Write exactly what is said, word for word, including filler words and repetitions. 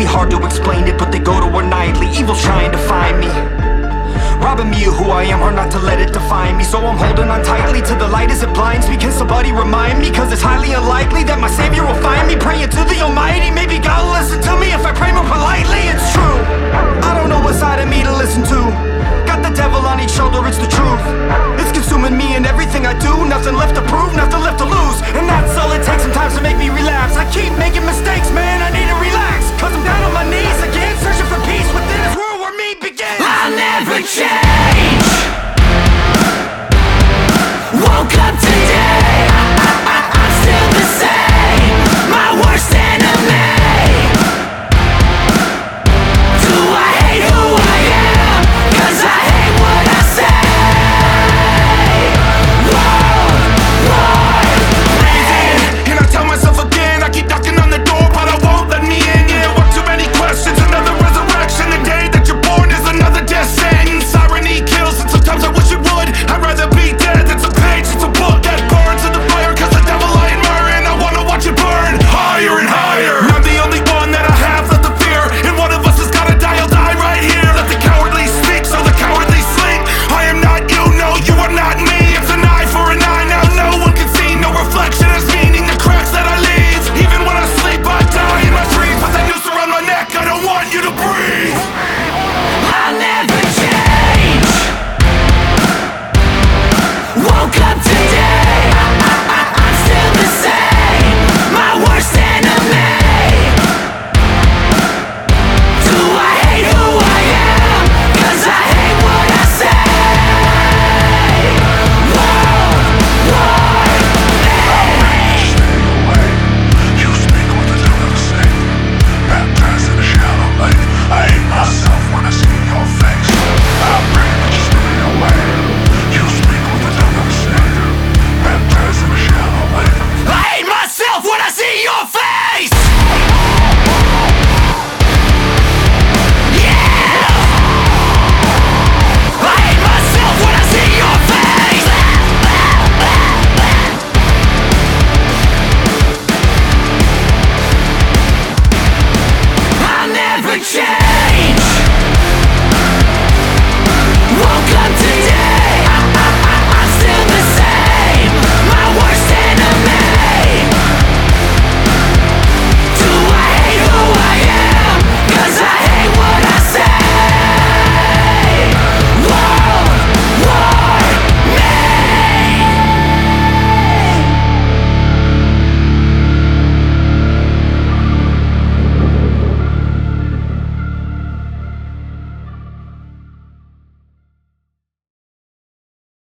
be hard to explain it, but they go to war nightly. Evil's trying to find me, robbing me of who I am, hard not to let it define me. So I'm holding on tightly to the light as it blinds me. Can somebody remind me? Cause it's highly unlikely that my savior will find me. Praying to the almighty, maybe God will listen to me if I pray more politely. It's true, I don't know what side of me to listen to. Got the devil on each shoulder, it's the truth. It's consuming me and everything I do. Nothing left to prove, nothing left to lose. And now